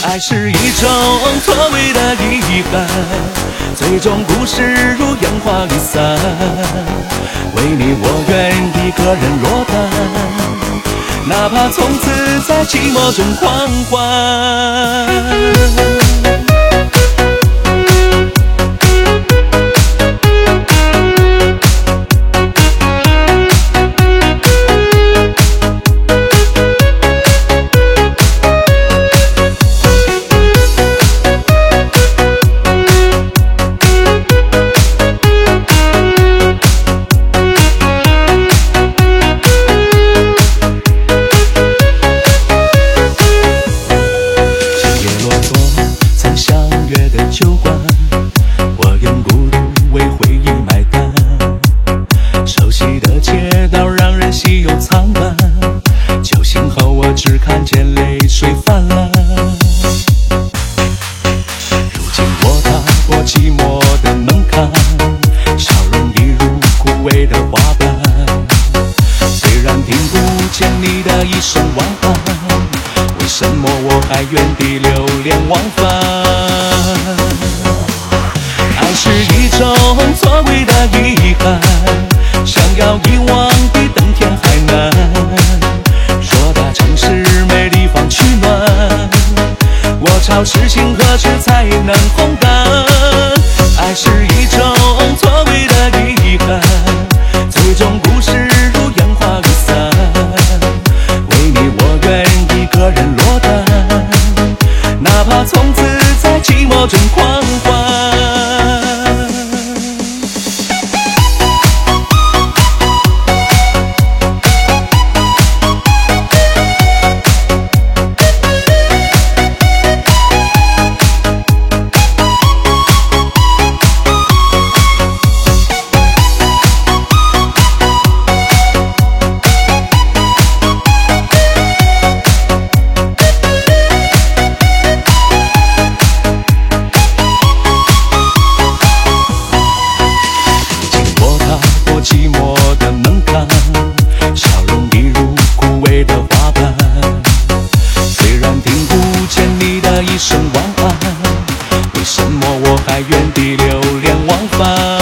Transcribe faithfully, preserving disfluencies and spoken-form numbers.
爱是一种错位的遗憾，最终故事如烟花易散。为你我愿一个人落单，哪怕从此在寂寞中狂欢。酒馆，我用孤独为回忆买单。熟悉的街道让人心有苍白，酒醒后我只看见泪水泛滥。如今我踏过寂寞的门槛，笑容一如枯萎的花瓣。虽然听不见你的一声晚安，为什么我还原地流连忘返？爱是一种错位的遗憾，想要遗忘比登天还难。偌大城市没地方取暖，我朝痴心何时才能烘干？爱是一种错位的遗憾，最终故事如烟花易散。为你我愿一个人落单，哪怕从此在寂寞中狂欢。寂寞的门槛，笑容一如枯萎的花瓣。虽然听不见你的一声晚安，为什么我还原地流连忘返？